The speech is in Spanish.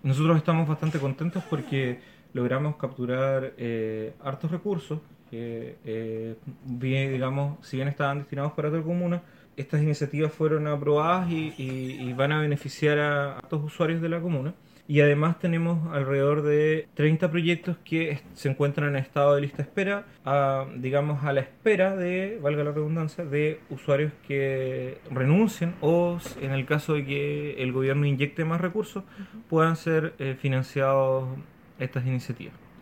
nosotros estamos bastante contentos porque logramos capturar hartos recursos que, bien, digamos, si bien estaban destinados para otra comuna, estas iniciativas fueron aprobadas y van a beneficiar a hartos usuarios de la comuna. Y además tenemos alrededor de 30 proyectos que se encuentran en estado de lista espera, digamos a la espera de, valga la redundancia, de usuarios que renuncien o en el caso de que el gobierno inyecte más recursos, puedan ser financiados estas iniciativas.